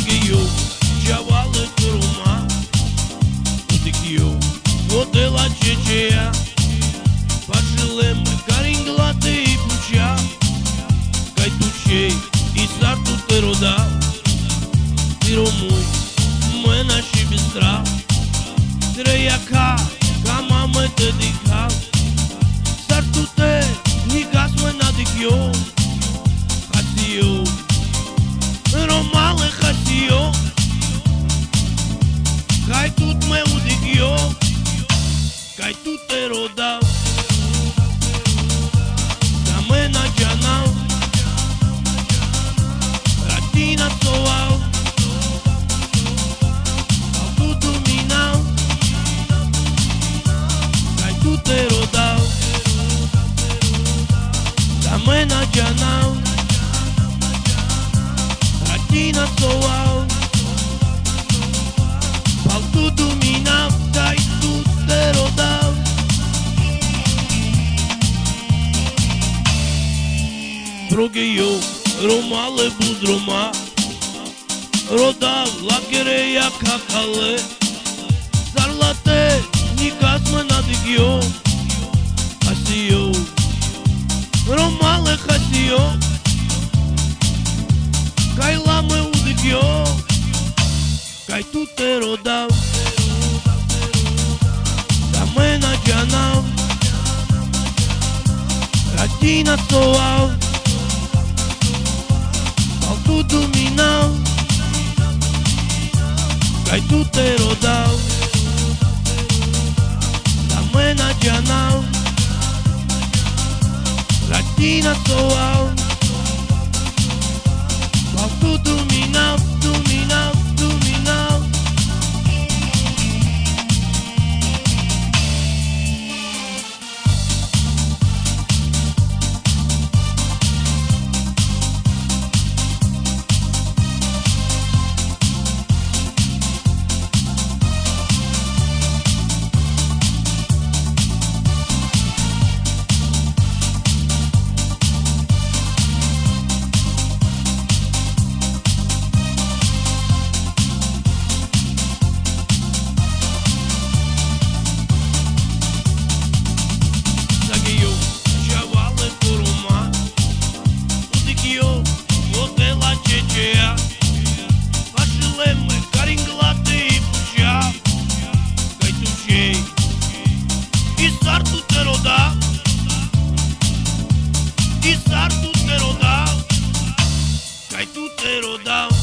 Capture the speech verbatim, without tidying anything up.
Zagheiu cealaltă curuma, Utic-eu de la Cecea, Pașele măcar inglate îi pucea, Cai tu cei, i sartu te roda, Ti romui, mâna și bistra, Trăia ca, ca mamă te dica, Sartu te, nigas mâna dic eu, Hasiu, romale hasiu, Cai tut meu dic eu, Cai tu te rodau, Da mâna geanau, Ratina soau, Au tu dominau, Cai tu te rodau, Da mâna geanau, Ratina soau, Au tu dominau, Cai tu te rodau. Drogheio, romale budroma, Rodau la chereia cacale, Sarlate, nicas mâna dic eu, Hasiu, romale hasiu, Cai la meu dic eu, Cai tu te rodau, Da mâna geanau, Ratina soau, Au tu dominau, Cai tu te rodau, Da mâna geanau, Ratina soau, Au tu dominau, dominau, dominau. Pașele măcar inglate îi pucea, Cai tu cei, I sartu te roda, I sartu te roda, Cai tu te rodau.